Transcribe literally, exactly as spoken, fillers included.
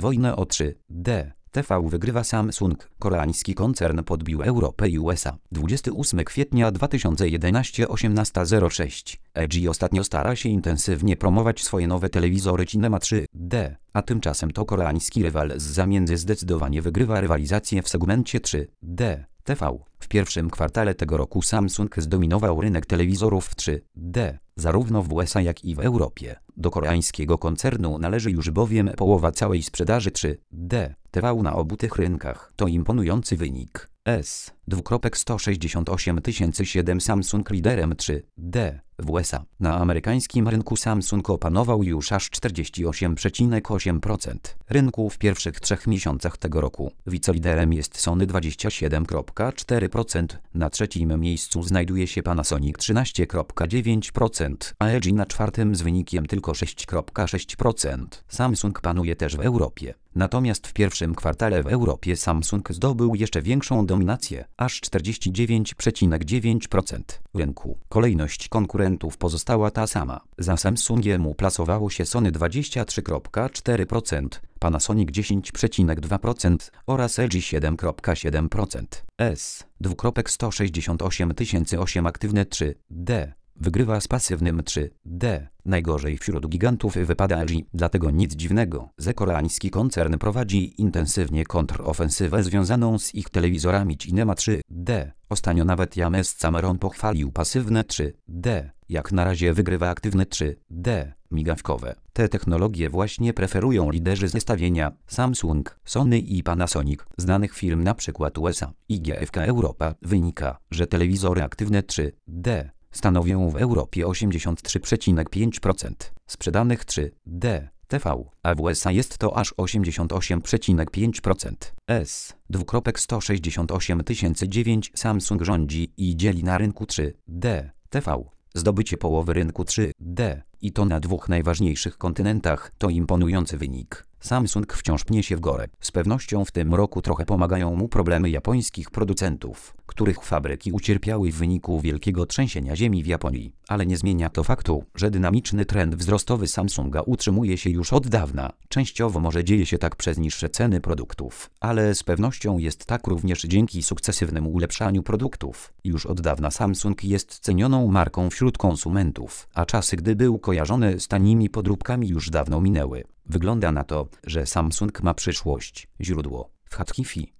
Wojnę o trzy D. T V wygrywa Samsung. Koreański koncern podbił Europę i U S A. dwudziestego ósmego kwietnia dwa tysiące jedenastego, osiemnasta zero sześć. L G ostatnio stara się intensywnie promować swoje nowe telewizory Cinema trzy D, a tymczasem to koreański rywal z zamiędzy zdecydowanie wygrywa rywalizację w segmencie trzy D. T V. W pierwszym kwartale tego roku Samsung zdominował rynek telewizorów w trzy D, zarówno w U S A jak i w Europie. Do koreańskiego koncernu należy już bowiem połowa całej sprzedaży trzy D T V na obu tych rynkach. To imponujący wynik. S. sto sześćdziesiąt osiem tysięcy siedem Samsung liderem trzy D w U S A. Na amerykańskim rynku Samsung opanował już aż czterdzieści osiem przecinek osiem procent rynku w pierwszych trzech miesiącach tego roku. Wiceliderem jest Sony dwadzieścia siedem przecinek cztery procent, na trzecim miejscu znajduje się Panasonic trzynaście przecinek dziewięć procent, a L G na czwartym z wynikiem tylko sześć przecinek sześć procent. Samsung panuje też w Europie. Natomiast w pierwszym kwartale w Europie Samsung zdobył jeszcze większą dominację, aż czterdzieści dziewięć przecinek dziewięć procent rynku. Kolejność konkurentów pozostała ta sama. Za Samsungiem uplasowało się Sony dwadzieścia trzy przecinek cztery procent, Panasonic dziesięć przecinek dwa procent oraz L G siedem przecinek siedem procent. S. sto sześćdziesiąt osiem tysięcy osiem aktywne trzy D. Wygrywa z pasywnym trzy D. Najgorzej wśród gigantów wypada L G, dlatego nic dziwnego, że koreański koncern prowadzi intensywnie kontrofensywę związaną z ich telewizorami Cinema trzy D. Ostatnio nawet James Cameron pochwalił pasywne trzy D. Jak na razie wygrywa aktywne trzy D, migawkowe. Te technologie właśnie preferują liderzy zestawienia Samsung, Sony i Panasonic. Znanych firm np. U S A i G F K Europa wynika, że telewizory aktywne trzy D stanowią w Europie osiemdziesiąt trzy przecinek pięć procent sprzedanych trzy D T V, a w U S A jest to aż osiemdziesiąt osiem przecinek pięć procent. S. sto sześćdziesiąt osiem tysięcy dziewięć Samsung rządzi i dzieli na rynku trzy D T V zdobycie połowy rynku trzy D i to na dwóch najważniejszych kontynentach to imponujący wynik. Samsung wciąż pnie się w górę. Z pewnością w tym roku trochę pomagają mu problemy japońskich producentów, których fabryki ucierpiały w wyniku wielkiego trzęsienia ziemi w Japonii. Ale nie zmienia to faktu, że dynamiczny trend wzrostowy Samsunga utrzymuje się już od dawna. Częściowo może dzieje się tak przez niższe ceny produktów, ale z pewnością jest tak również dzięki sukcesywnemu ulepszaniu produktów. Już od dawna Samsung jest cenioną marką wśród konsumentów, a czasy, gdy był kojarzony z tanimi podróbkami, już dawno minęły. Wygląda na to, że Samsung ma przyszłość. Źródło: Fathifi.